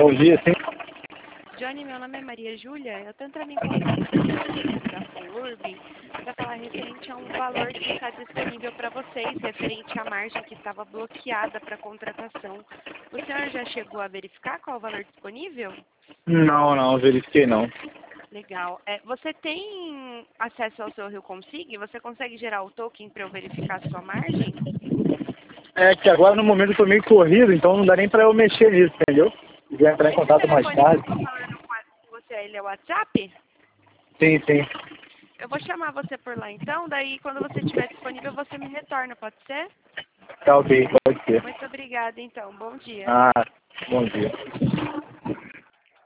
Bom dia, sim. Johnny, meu nome é Maria Júlia. Eu estou entrando em contato da FURB para falar referente a um valor que está disponível para vocês, referente à margem que estava bloqueada para contratação. O senhor já chegou a verificar qual é o valor disponível? Não, verifiquei não. Legal. Você tem acesso ao seu Rio Consig? Você consegue gerar o token para eu verificar a sua margem? É que agora no momento eu tô meio corrido, então não dá nem pra eu mexer nisso, entendeu? Se quiser entrar em Esse contato mais telefone que eu tarde. estou falando com você, ele é o WhatsApp? Sim, sim. Eu vou chamar você por lá então, daí quando você estiver disponível você me retorna, pode ser? Tá ok, pode ser. Muito obrigada então, bom dia. Ah, bom dia.